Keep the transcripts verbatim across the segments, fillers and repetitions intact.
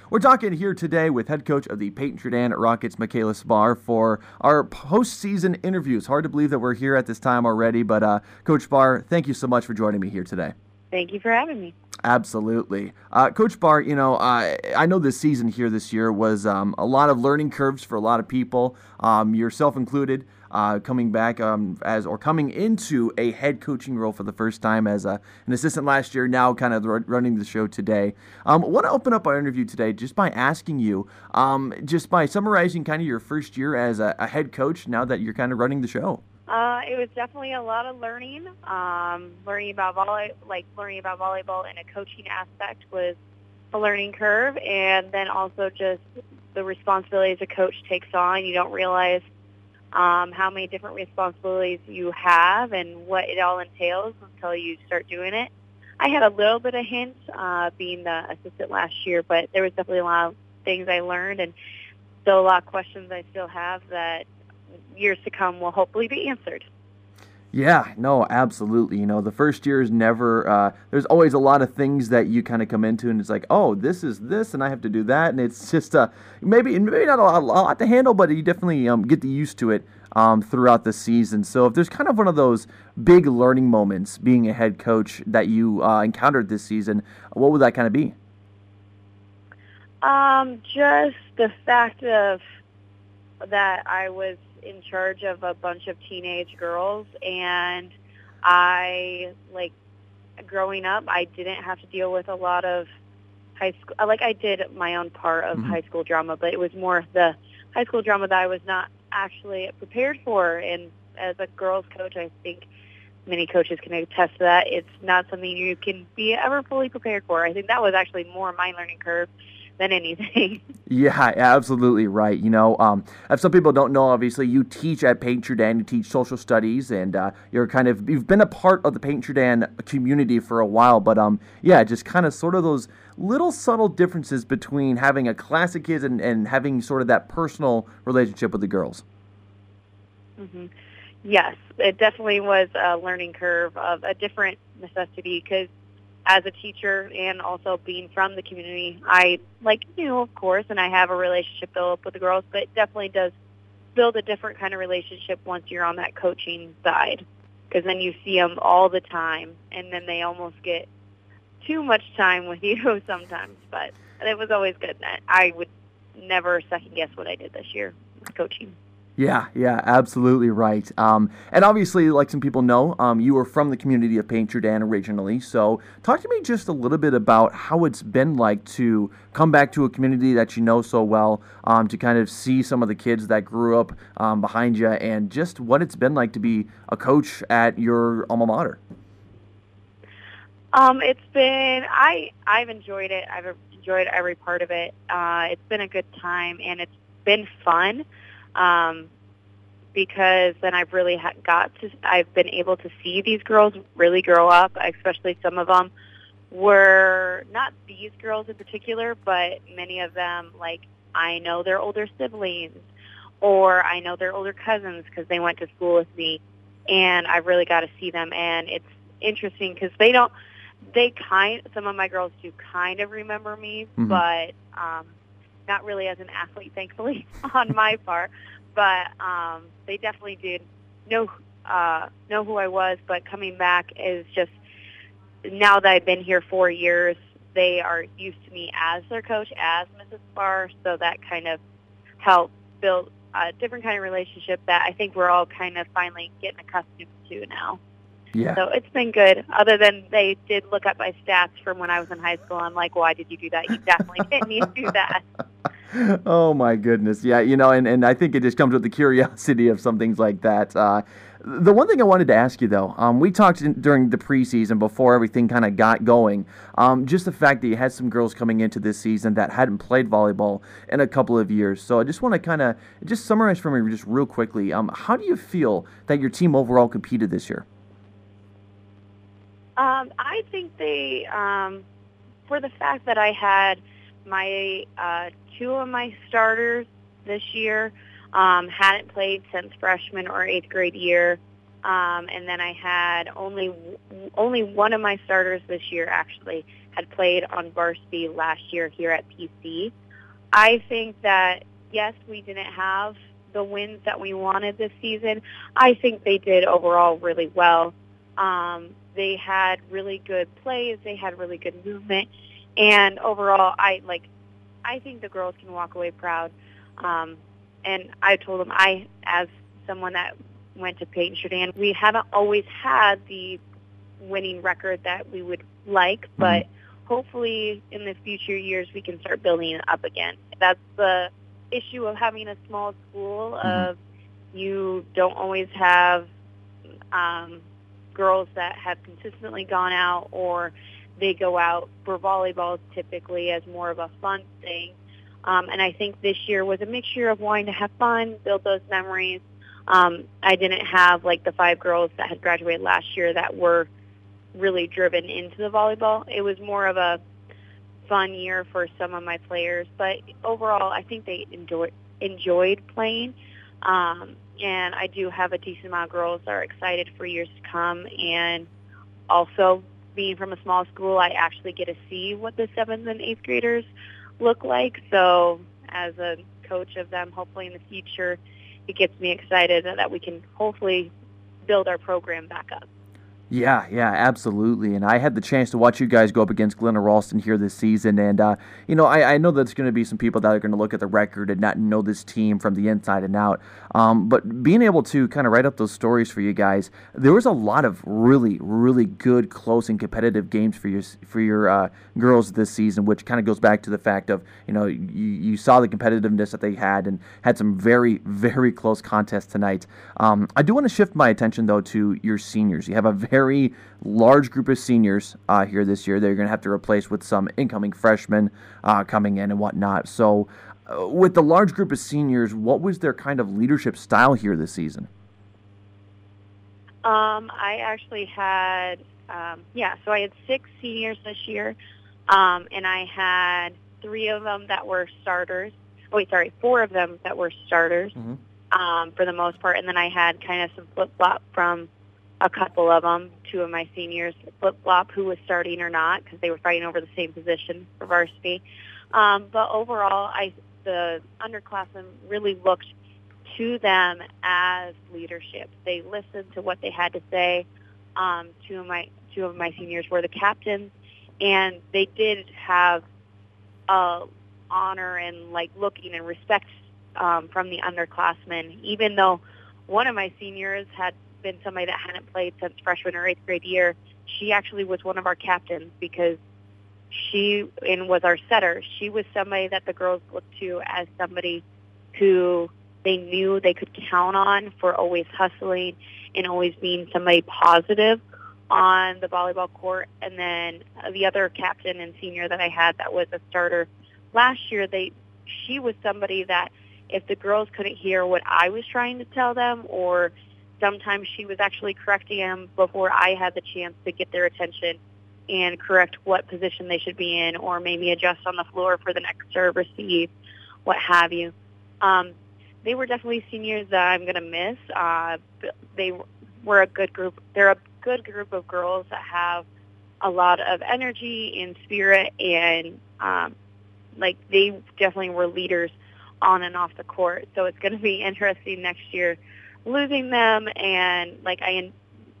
We're talking here today with head coach of the Peyton Tredan Rockets, Michaela Spar, for our postseason interviews. Hard to believe that we're here at this time already, but uh, Coach Spar, thank you so much for joining me here today. Thank you for having me. Absolutely. Uh, Coach Barr, you know, I I know this season here this year was um, a lot of learning curves for a lot of people, um, yourself included, uh, coming back um, as or coming into a head coaching role for the first time as a, an assistant last year, now kind of running the show today. Um, I want to open up our interview today just by asking you, um, just by summarizing kind of your first year as a, a head coach now that you're kind of running the show. Uh, it was definitely a lot of learning. Um, learning about volley, like learning about volleyball in a coaching aspect was a learning curve, and then also just the responsibilities a coach takes on. You don't realize um, how many different responsibilities you have and what it all entails until you start doing it. I had a little bit of hint uh, being the assistant last year, but there was definitely a lot of things I learned, and still a lot of questions I still have that years to come will hopefully be answered. Yeah, no, absolutely. You know, the first year is never, uh, there's always a lot of things that you kind of come into and it's like, oh, this is this and I have to do that. And it's just uh, maybe maybe not a lot, a lot to handle, but you definitely um, get used to it um, throughout the season. So if there's kind of one of those big learning moments being a head coach that you uh, encountered this season, what would that kind of be? Um, just the fact of that I was in charge of a bunch of teenage girls, and I, like, growing up, I didn't have to deal with a lot of high school, like I did my own part of mm-hmm. high school drama, but it was more the high school drama that I was not actually prepared for. And as a girls coach, I think many coaches can attest to that. It's not something you can be ever fully prepared for. I think that was actually more my learning curve than anything. Yeah, absolutely right. You know, um, if some people don't know, obviously, you teach at Peyton Tredan, you teach social studies, and uh, you're kind of, you've been a part of the Peyton Tredan community for a while, but um, yeah, just kind of sort of those little subtle differences between having a class of kids and, and having sort of that personal relationship with the girls. Mm-hmm. Yes, it definitely was a learning curve of a different necessity, because as a teacher and also being from the community, I, like you, of course, and I have a relationship built up with the girls, but it definitely does build a different kind of relationship once you're on that coaching side, because then you see them all the time, and then they almost get too much time with you sometimes. But it was always good. I would never second-guess what I did this year with coaching. Yeah, yeah, absolutely right. Um, and obviously, like some people know, um, you were from the community of Peyton Tredan originally. So talk to me just a little bit about how it's been like to come back to a community that you know so well, um, to kind of see some of the kids that grew up um, behind you, and just what it's been like to be a coach at your alma mater. Um, it's been, I, I've enjoyed it. I've enjoyed every part of it. Uh, it's been a good time, and it's been fun. Um, because then I've really ha- got to, I've been able to see these girls really grow up, especially some of them were not these girls in particular, but many of them, like, I know their older siblings, or I know their older cousins because they went to school with me, and I've really got to see them. And it's interesting because they don't, they kind, some of my girls do kind of remember me, mm-hmm. but, um, not really as an athlete, thankfully, on my part, but um, they definitely did know uh, know who I was. But coming back is just, now that I've been here four years, they are used to me as their coach, as Missus Spar, so that kind of helped build a different kind of relationship that I think we're all kind of finally getting accustomed to now. Yeah. So it's been good. Other than they did look up my stats from when I was in high school. I'm like, why did you do that? You definitely didn't need to do that. Oh, my goodness. Yeah, you know, and, and I think it just comes with the curiosity of some things like that. Uh, the one thing I wanted to ask you, though, um, we talked in, during the preseason before everything kind of got going, um, just the fact that you had some girls coming into this season that hadn't played volleyball in a couple of years. So I just want to kind of just summarize for me just real quickly. Um, how do you feel that your team overall competed this year? Um, I think they, um, for the fact that I had my uh, two of my starters this year um, hadn't played since freshman or eighth grade year, Um, and then I had only only one of my starters this year actually had played on varsity last year here at P C. I think that, yes, we didn't have the wins that we wanted this season. I think they did overall really well. Um, they had really good plays. They had really good movement. And overall, I like. I think the girls can walk away proud. Um, and I told them, I, as someone that went to Peyton Sheridan, we haven't always had the winning record that we would like, but mm-hmm. hopefully in the future years we can start building it up again. That's the issue of having a small school. Mm-hmm. Of you don't always have um, girls that have consistently gone out, or they go out for volleyball typically as more of a fun thing. Um, and I think this year was a mixture of wanting to have fun, build those memories. Um, I didn't have like the five girls that had graduated last year that were really driven into the volleyball. It was more of a fun year for some of my players. But overall, I think they enjoy, enjoyed playing. Um, and I do have a decent amount of girls that are excited for years to come. And also, being from a small school, I actually get to see what the seventh and eighth graders look like. So as a coach of them, hopefully in the future, it gets me excited that we can hopefully build our program back up. Yeah, yeah, absolutely. And I had the chance to watch you guys go up against Glenna Ralston here this season. And, uh, you know, I, I know there's going to be some people that are going to look at the record and not know this team from the inside and out. Um, but being able to kind of write up those stories for you guys, there was a lot of really, really good, close, and competitive games for your, for your uh, girls this season, which kind of goes back to the fact of, you know, you, you saw the competitiveness that they had and had some very, very close contests tonight. Um, I do want to shift my attention, though, to your seniors. You have a very very large group of seniors uh, here this year. They're going to have to replace with some incoming freshmen uh, coming in and whatnot. So uh, with the large group of seniors, what was their kind of leadership style here this season? Um, I actually had, um, yeah, so I had six seniors this year, um, and I had three of them that were starters. Oh, wait, sorry, four of them that were starters mm-hmm. um, for the most part, and then I had kind of some flip-flop from a couple of them, two of my seniors, flip-flop who was starting or not, because they were fighting over the same position for varsity. Um, but overall, I the underclassmen really looked to them as leadership. They listened to what they had to say. Um, two of my two of my seniors were the captains, and they did have uh, honor and like looking and respect um, from the underclassmen, even though one of my seniors had been somebody that hadn't played since freshman or eighth grade year. She actually was one of our captains because she and was our setter. She was somebody that the girls looked to as somebody who they knew they could count on for always hustling and always being somebody positive on the volleyball court. And then the other captain and senior that I had that was a starter last year, they she was somebody that if the girls couldn't hear what I was trying to tell them, or sometimes she was actually correcting them before I had the chance to get their attention and correct what position they should be in, or maybe adjust on the floor for the next serve, receive, what have you. Um, they were definitely seniors that I'm going to miss. Uh, they were a good group. They're a good group of girls that have a lot of energy and spirit, and um, like they definitely were leaders on and off the court. So it's going to be interesting next year losing them, and like I,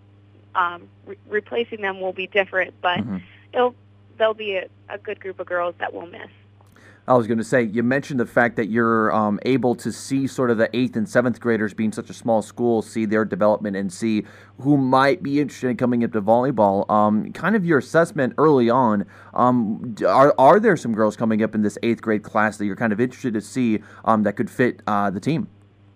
um, re- replacing them will be different, but mm-hmm. it'll they'll be a, a good group of girls that we'll miss. I was going to say, you mentioned the fact that you're um, able to see sort of the eighth and seventh graders, being such a small school, see their development and see who might be interested in coming into volleyball. Um, kind of your assessment early on, um, are are there some girls coming up in this eighth grade class that you're kind of interested to see um, that could fit uh, the team?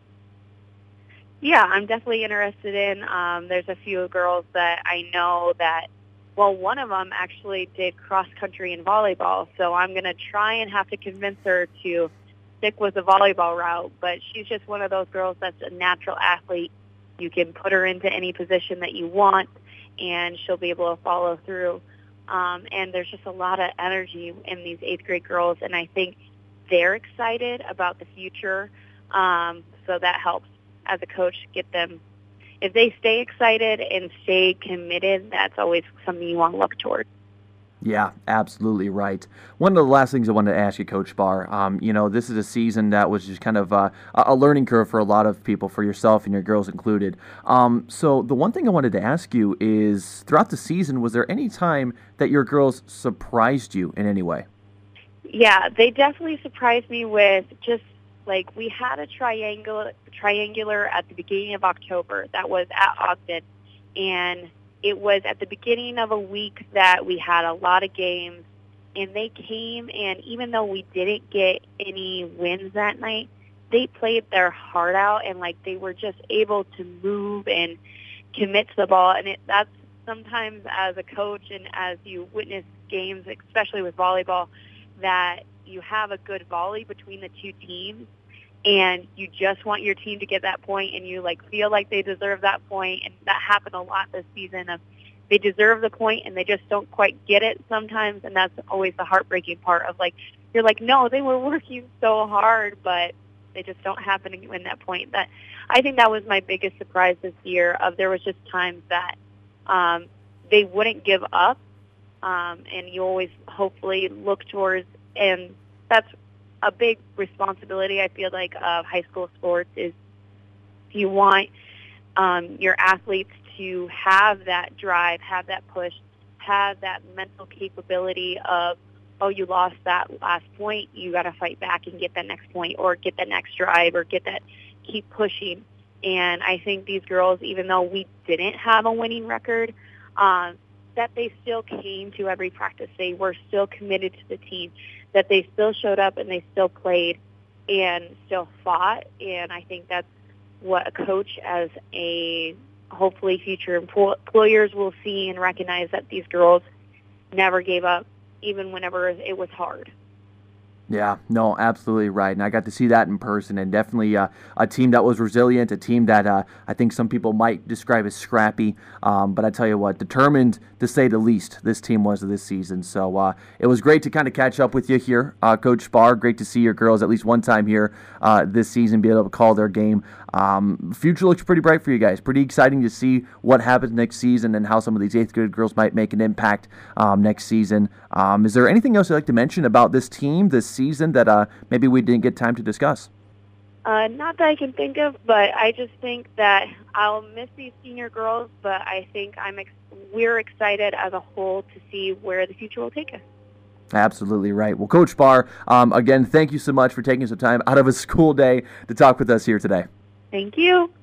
Yeah, I'm definitely interested in. Um, there's a few girls that I know that, well, one of them actually did cross-country and volleyball, so I'm going to try and have to convince her to stick with the volleyball route, but she's just one of those girls that's a natural athlete. You can put her into any position that you want, and she'll be able to follow through. Um, and there's just a lot of energy in these eighth-grade girls, and I think they're excited about the future, um, so that helps as a coach get them if they stay excited and stay committed, that's always something you want to look toward. Yeah, absolutely right. One of the last things I wanted to ask you, Coach Barr, um, you know, this is a season that was just kind of uh, a learning curve for a lot of people, for yourself and your girls included. Um, so the one thing I wanted to ask you is, throughout the season, was there any time that your girls surprised you in any way? Yeah, they definitely surprised me with just, like, we had a triangular, triangular at the beginning of October that was at Ogden, and it was at the beginning of a week that we had a lot of games, and they came, and even though we didn't get any wins that night, they played their heart out, and, like, they were just able to move and commit to the ball. And it, that's sometimes, as a coach and as you witness games, especially with volleyball, that you have a good volley between the two teams, and you just want your team to get that point, and you like feel like they deserve that point. And that happened a lot this season. Of they deserve the point and they just don't quite get it sometimes, and that's always the heartbreaking part of, like, you're like, no, they were working so hard, but they just don't happen to win that point. That I think that was my biggest surprise this year. Of there was just times that um, they wouldn't give up, um, and you always hopefully look towards, and that's a big responsibility, I feel like, of high school sports, is you want um, your athletes to have that drive, have that push, have that mental capability of, oh, you lost that last point, you got to fight back and get that next point, or get that next drive, or get that, keep pushing. And I think these girls, even though we didn't have a winning record, um, that they still came to every practice. They were still committed to the team, that they still showed up and they still played and still fought. And I think that's what a coach, as a hopefully future employers, will see and recognize, that these girls never gave up, even whenever it was hard. Yeah, no, absolutely right. And I got to see that in person, and definitely uh, a team that was resilient, a team that uh, I think some people might describe as scrappy. Um, but I tell you what, determined to say the least, this team was this season. So uh, it was great to kind of catch up with you here, uh, Coach Barr. Great to see your girls at least one time here uh, this season, be able to call their game. Um, future looks pretty bright for you guys. Pretty exciting to see what happens next season and how some of these eighth grade girls might make an impact um, next season. Um, is there anything else you'd like to mention about this team this season that uh, maybe we didn't get time to discuss? Uh, not that I can think of, but I just think that I'll miss these senior girls, but I think I'm ex- we're excited as a whole to see where the future will take us. Absolutely right. Well, Coach Barr, um, again, thank you so much for taking some time out of a school day to talk with us here today. Thank you.